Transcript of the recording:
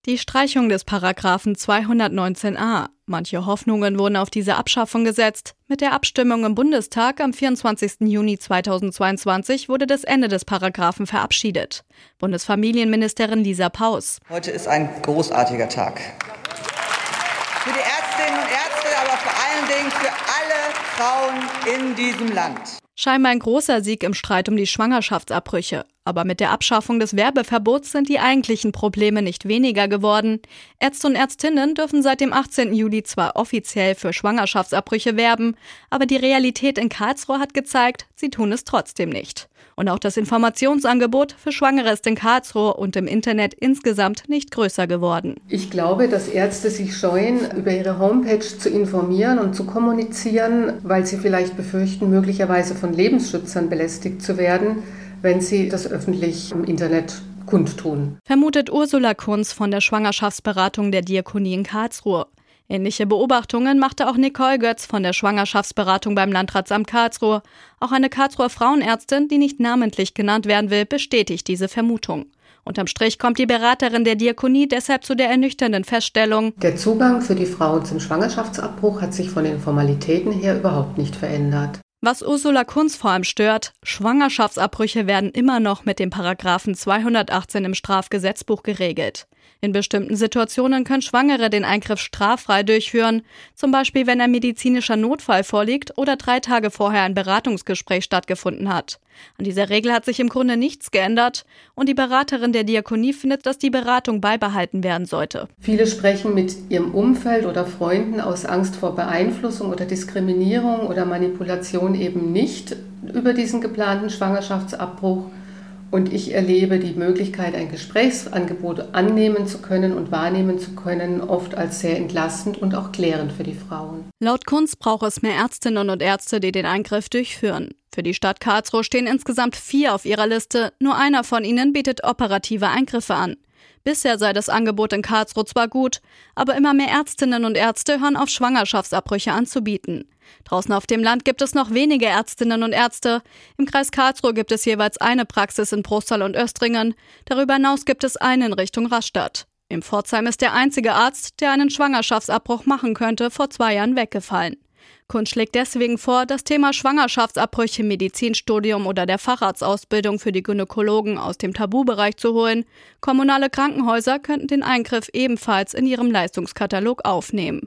Die Streichung des Paragraphen 219a. Manche Hoffnungen wurden auf diese Abschaffung gesetzt. Mit der Abstimmung im Bundestag am 24. Juni 2022 wurde das Ende des Paragraphen verabschiedet. Bundesfamilienministerin Lisa Paus. Heute ist ein großartiger Tag. Für die Ärztinnen und Ärzte, aber vor allen Dingen für alle Frauen in diesem Land. Scheinbar ein großer Sieg im Streit um die Schwangerschaftsabbrüche. Aber mit der Abschaffung des Werbeverbots sind die eigentlichen Probleme nicht weniger geworden. Ärzte und Ärztinnen dürfen seit dem 18. Juli zwar offiziell für Schwangerschaftsabbrüche werben, aber die Realität in Karlsruhe hat gezeigt, sie tun es trotzdem nicht. Und auch das Informationsangebot für Schwangere ist in Karlsruhe und im Internet insgesamt nicht größer geworden. Ich glaube, dass Ärzte sich scheuen, über ihre Homepage zu informieren und zu kommunizieren, weil sie vielleicht befürchten, möglicherweise von Lebensschützern belästigt zu werden, wenn sie das öffentlich im Internet kundtun. Vermutet Ursula Kunz von der Schwangerschaftsberatung der Diakonie in Karlsruhe. Ähnliche Beobachtungen machte auch Nicole Götz von der Schwangerschaftsberatung beim Landratsamt Karlsruhe. Auch eine Karlsruher Frauenärztin, die nicht namentlich genannt werden will, bestätigt diese Vermutung. Unterm Strich kommt die Beraterin der Diakonie deshalb zu der ernüchternden Feststellung: Der Zugang für die Frauen zum Schwangerschaftsabbruch hat sich von den Formalitäten her überhaupt nicht verändert. Was Ursula Kunz vor allem stört: Schwangerschaftsabbrüche werden immer noch mit dem Paragraphen 218 im Strafgesetzbuch geregelt. In bestimmten Situationen können Schwangere den Eingriff straffrei durchführen, zum Beispiel wenn ein medizinischer Notfall vorliegt oder 3 Tage vorher ein Beratungsgespräch stattgefunden hat. An dieser Regel hat sich im Grunde nichts geändert und die Beraterin der Diakonie findet, dass die Beratung beibehalten werden sollte. Viele sprechen mit ihrem Umfeld oder Freunden aus Angst vor Beeinflussung oder Diskriminierung oder Manipulation eben nicht über diesen geplanten Schwangerschaftsabbruch. Und ich erlebe die Möglichkeit, ein Gesprächsangebot annehmen zu können und wahrnehmen zu können, oft als sehr entlastend und auch klärend für die Frauen. Laut Kunz braucht es mehr Ärztinnen und Ärzte, die den Eingriff durchführen. Für die Stadt Karlsruhe stehen insgesamt 4 auf ihrer Liste. Nur einer von ihnen bietet operative Eingriffe an. Bisher sei das Angebot in Karlsruhe zwar gut, aber immer mehr Ärztinnen und Ärzte hören auf, Schwangerschaftsabbrüche anzubieten. Draußen auf dem Land gibt es noch wenige Ärztinnen und Ärzte. Im Kreis Karlsruhe gibt es jeweils eine Praxis in Prostal und Östringen. Darüber hinaus gibt es eine in Richtung Rastatt. In Pforzheim ist der einzige Arzt, der einen Schwangerschaftsabbruch machen könnte, vor 2 Jahren weggefallen. Kunz schlägt deswegen vor, das Thema Schwangerschaftsabbrüche im Medizinstudium oder der Facharztausbildung für die Gynäkologen aus dem Tabubereich zu holen. Kommunale Krankenhäuser könnten den Eingriff ebenfalls in ihrem Leistungskatalog aufnehmen.